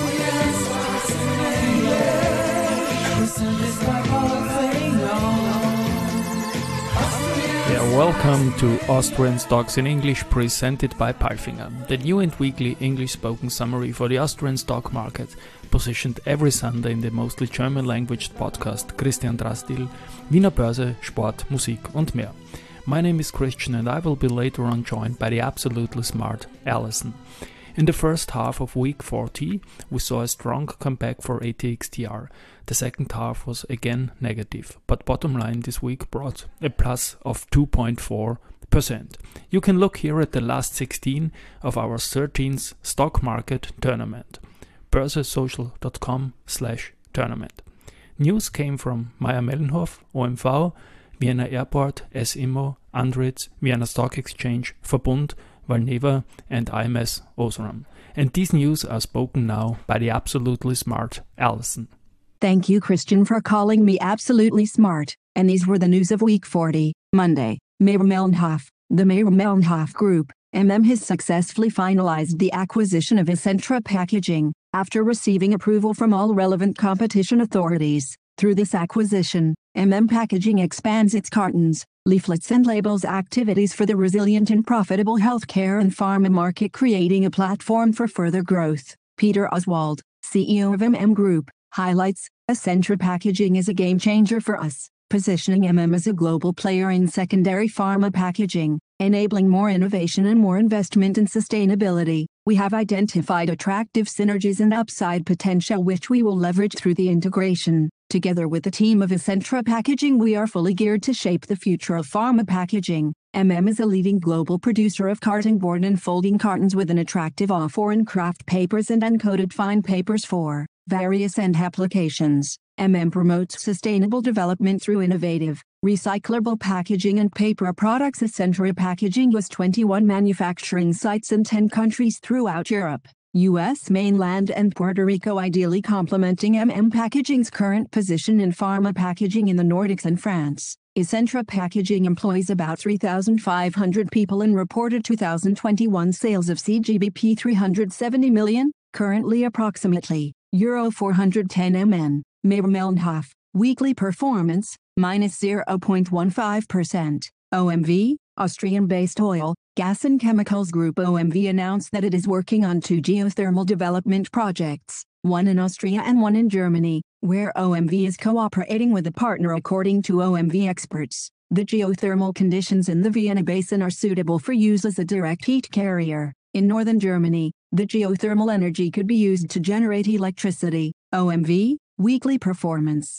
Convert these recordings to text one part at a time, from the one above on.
Welcome to Austrian Stocks in English, presented by Palfinger, the new and weekly English-spoken summary for the Austrian stock market, positioned every Sunday in the mostly German-language podcast Christian Drastil, Wiener Börse, Sport, Musik und mehr. My name is Christian and I will be later on joined by the absolutely smart Alison. In the first half of week 40, we saw a strong comeback for ATXTR. The second half was again negative, but bottom line this week brought a plus of 2.4%. You can look here at the last 16 of our 13th stock market tournament. börsesocial.com/tournament. News came from Mayr-Melnhof, OMV, Vienna Airport, S-Immo, Andritz, Vienna Stock Exchange, Verbund, Valneva and IMS Osram. And these news are spoken now by the absolutely smart Alison. Thank you, Christian, for calling me absolutely smart. And these were the news of week 40, Monday. Mayr-Melnhof. The Mayr-Melnhof Group, has successfully finalized the acquisition of Essentra Packaging, after receiving approval from all relevant competition authorities. Through this acquisition, Packaging expands its cartons, leaflets and labels activities for the resilient and profitable healthcare and pharma market, creating a platform for further growth. Peter Oswald, CEO of Group, highlights, Essentra Packaging is a game changer for us, positioning as a global player in secondary pharma packaging, enabling more innovation and more investment in sustainability. We have identified attractive synergies and upside potential which we will leverage through the integration. Together with the team of Essentra Packaging, we are fully geared to shape the future of pharma packaging. is a leading global producer of carton board and folding cartons with an attractive offer in kraft papers and uncoated fine papers for various end applications. Promotes sustainable development through innovative, recyclable packaging and paper products. Essentra Packaging has 21 manufacturing sites in 10 countries throughout Europe, U.S. mainland and Puerto Rico, ideally complementing Packaging's current position in pharma packaging in the Nordics and France. Essentra Packaging employs about 3,500 people and reported 2021 sales of CGBP 370 million, currently approximately Euro 410 million. Mayr-Melnhof, weekly performance, minus 0.15%. OMV, Austrian-based oil, gas and chemicals group OMV announced that it is working on 2 geothermal development projects, one in Austria and one in Germany, where OMV is cooperating with a partner. According to OMV experts, the geothermal conditions in the Vienna Basin are suitable for use as a direct heat carrier. In northern Germany, the geothermal energy could be used to generate electricity. OMV, weekly performance,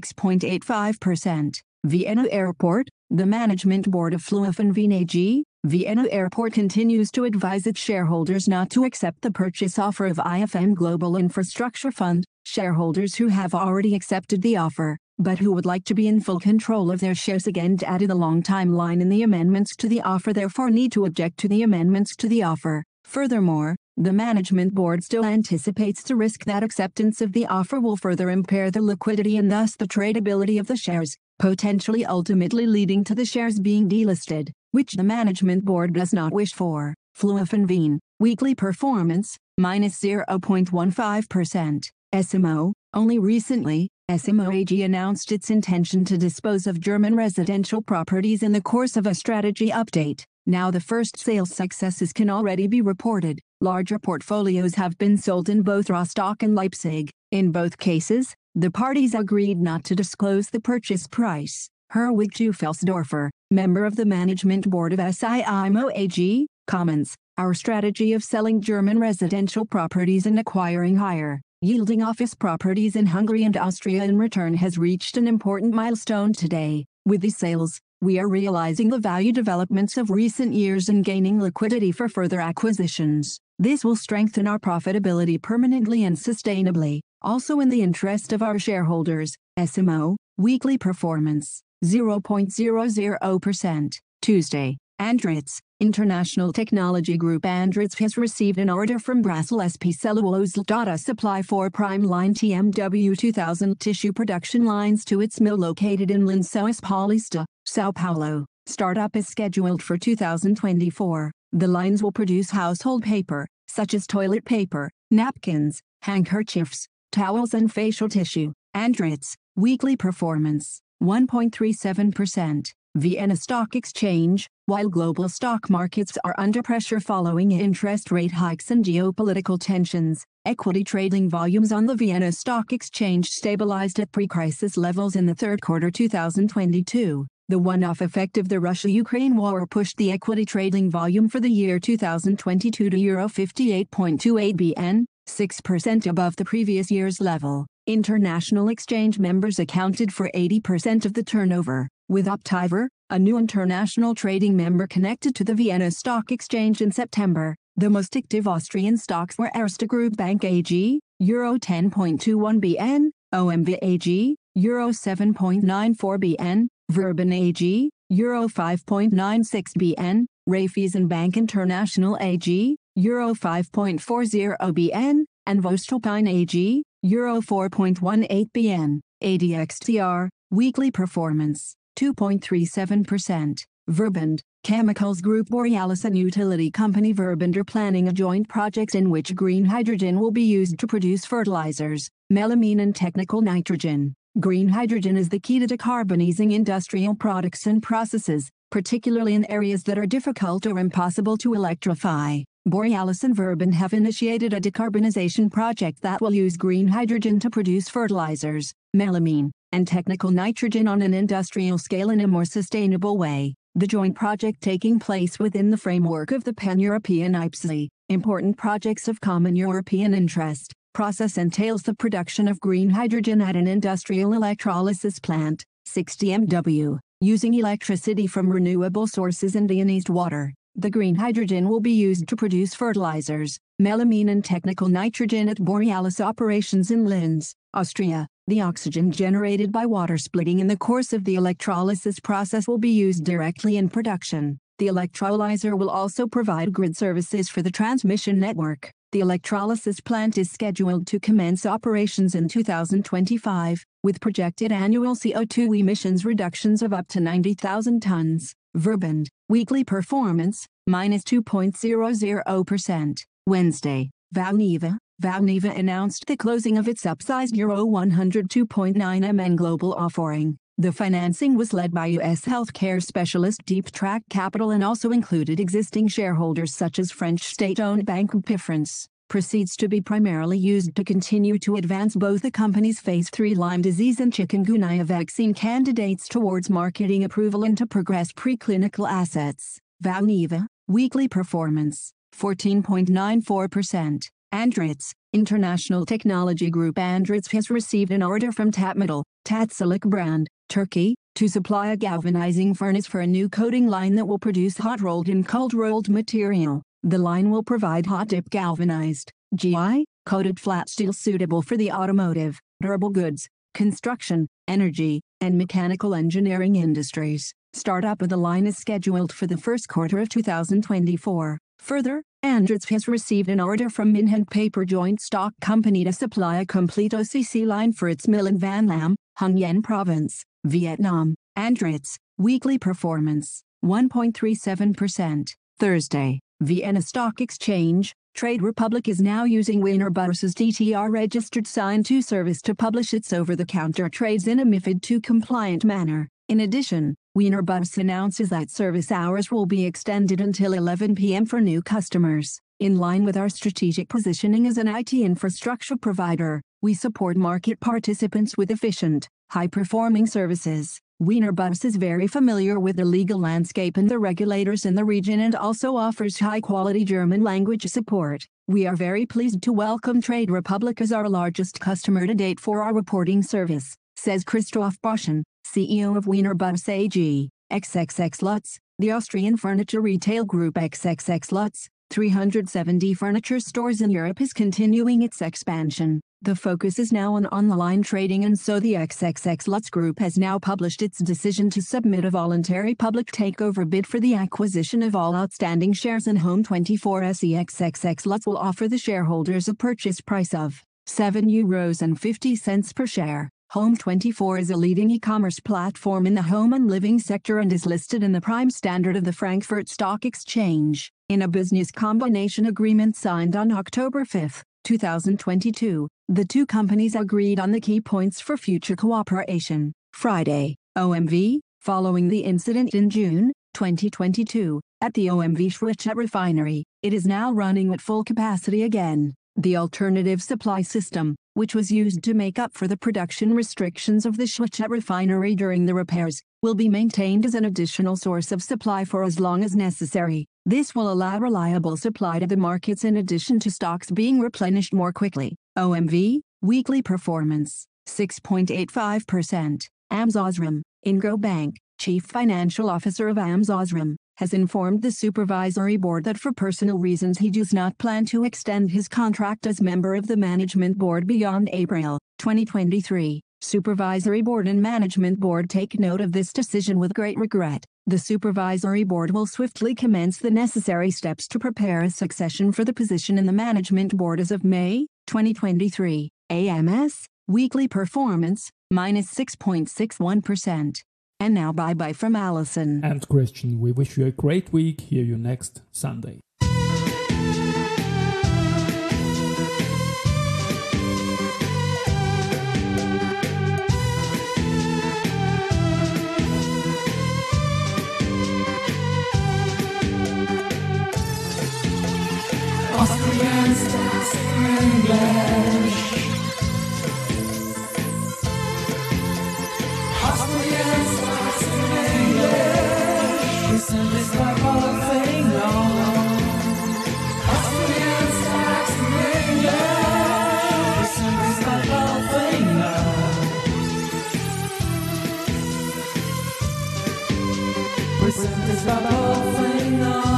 6.85%. Vienna Airport, the management board of Flughafen Wien AG, Vienna Airport continues to advise its shareholders not to accept the purchase offer of IFM Global Infrastructure Fund. Shareholders who have already accepted the offer, but who would like to be in full control of their shares again added a long timeline in the amendments to the offer, therefore need to object to the amendments to the offer. Furthermore, the management board still anticipates the risk that acceptance of the offer will further impair the liquidity and thus the tradability of the shares, potentially ultimately leading to the shares being delisted, which the management board does not wish for. Flughafen Wien, weekly performance, minus 0.15%. S-Immo, only recently, S-Immo AG announced its intention to dispose of German residential properties in the course of a strategy update. Now the first sales successes can already be reported. Larger portfolios have been sold in both Rostock and Leipzig. In both cases, the parties agreed not to disclose the purchase price. Herwig Teufelsdorfer, member of the management board of S-Immo AG, comments, "Our strategy of selling German residential properties and acquiring higher yielding office properties in Hungary and Austria in return has reached an important milestone today. With these sales, we are realizing the value developments of recent years and gaining liquidity for further acquisitions. This will strengthen our profitability permanently and sustainably, also in the interest of our shareholders." S-Immo, weekly performance, 0.00%. Tuesday, Andritz, International Technology Group. Andritz has received an order from Brasel SP Cellulose to supply 4 prime line TMW 2000 tissue production lines to its mill located in Lençóis Paulista, São Paulo. Startup is scheduled for 2024. The lines will produce household paper, such as toilet paper, napkins, handkerchiefs, towels and facial tissue. Andritz, weekly performance, 1.37%. Vienna Stock Exchange. While global stock markets are under pressure following interest rate hikes and geopolitical tensions, equity trading volumes on the Vienna Stock Exchange stabilized at pre-crisis levels in the third quarter 2022. The one-off effect of the Russia-Ukraine war pushed the equity trading volume for the year 2022 to Euro 58.28 BN, 6% above the previous year's level. International exchange members accounted for 80% of the turnover, with Optiver, a new international trading member connected to the Vienna Stock Exchange in September. The most active Austrian stocks were Erste Group Bank AG, Euro 10.21 BN, OMV AG, Euro 7.94 BN, Verben AG, Euro 5.96 BN, Raiffeisenbank International AG, Euro 5.40 BN, and Voestalpine AG, Euro 4.18 BN. ADXTR, weekly performance, 2.37%. Verbund, Chemicals Group Borealis and utility company Verbund are planning a joint project in which green hydrogen will be used to produce fertilizers, melamine and technical nitrogen. Green hydrogen is the key to decarbonizing industrial products and processes, particularly in areas that are difficult or impossible to electrify. Borealis and Verbund have initiated a decarbonization project that will use green hydrogen to produce fertilizers, melamine, and technical nitrogen on an industrial scale in a more sustainable way. The joint project taking place within the framework of the Pan-European IPCEI, Important Projects of Common European Interest, process entails the production of green hydrogen at an industrial electrolysis plant, 60 MW, using electricity from renewable sources and ionized water. The green hydrogen will be used to produce fertilizers, melamine and technical nitrogen at Borealis operations in Linz, Austria. The oxygen generated by water splitting in the course of the electrolysis process will be used directly in production. The electrolyzer will also provide grid services for the transmission network. The electrolysis plant is scheduled to commence operations in 2025, with projected annual CO2 emissions reductions of up to 90,000 tons. Verbund, weekly performance, minus 2.00%. Wednesday, Valneva. Valneva announced the closing of its upsized Euro 102.9 million global offering. The financing was led by U.S. healthcare specialist Deep Track Capital and also included existing shareholders such as French state-owned Banque Bpifrance. Proceeds to be primarily used to continue to advance both the company's Phase 3 Lyme disease and chikungunya vaccine candidates towards marketing approval and to progress preclinical assets. Valneva, weekly performance, 14.94%. Andritz, International Technology Group. Andritz has received an order from Tatmetal, Tatsalık brand, Turkey, to supply a galvanizing furnace for a new coating line that will produce hot-rolled and cold-rolled material. The line will provide hot-dip galvanized, GI, coated flat steel suitable for the automotive, durable goods, construction, energy, and mechanical engineering industries. Startup of the line is scheduled for the first quarter of 2024. Further, Andritz has received an order from Minh Paper Joint Stock Company to supply a complete OCC line for its mill in Van Lam, Hung Yen Province, Vietnam. Andritz, weekly performance, 1.37%. Thursday, Vienna Stock Exchange. Trade Republic is now using Wiener Börse's DTR-registered Sign-2 service to publish its over-the-counter trades in a MiFID II compliant manner. In addition, Wiener Börse announces that service hours will be extended until 11 p.m. for new customers. In line with our strategic positioning as an IT infrastructure provider, we support market participants with efficient, high-performing services. Wiener Börse is very familiar with the legal landscape and the regulators in the region and also offers high-quality German language support. We are very pleased to welcome Trade Republic as our largest customer to date for our reporting service, says Christoph Boschen, CEO of Wiener Börse AG. XXX Lutz, the Austrian furniture retail group XXX Lutz, 370 furniture stores in Europe, is continuing its expansion. The focus is now on online trading, and so the XXX Lutz Group has now published its decision to submit a voluntary public takeover bid for the acquisition of all outstanding shares in Home24 SE. XXX Lutz will offer the shareholders a purchase price of €7.50 per share. Home24 is a leading e-commerce platform in the home and living sector and is listed in the Prime Standard of the Frankfurt Stock Exchange. In a business combination agreement signed on October 5, 2022, the two companies agreed on the key points for future cooperation. Friday, OMV, following the incident in June 2022, at the OMV Schwechat refinery, it is now running at full capacity again. The alternative supply system, which was used to make up for the production restrictions of the Schwechat refinery during the repairs, will be maintained as an additional source of supply for as long as necessary. This will allow reliable supply to the markets in addition to stocks being replenished more quickly. OMV, weekly performance, 6.85%. AMS Osram, Ingo Bank, Chief Financial Officer of AMS Osram, has informed the Supervisory Board that for personal reasons he does not plan to extend his contract as member of the Management Board beyond April 2023. Supervisory Board and Management Board take note of this decision with great regret. The Supervisory Board will swiftly commence the necessary steps to prepare a succession for the position in the Management Board as of May 2023. AMS, weekly performance, minus 6.61%. And now bye-bye from Alison. And Christian, we wish you a great week. Hear you next Sunday. Austrian Stars English. Austrian Stars English. Presented by Palfinger. Austrian Stars English. Presented by Palfinger. Presented by Palfinger.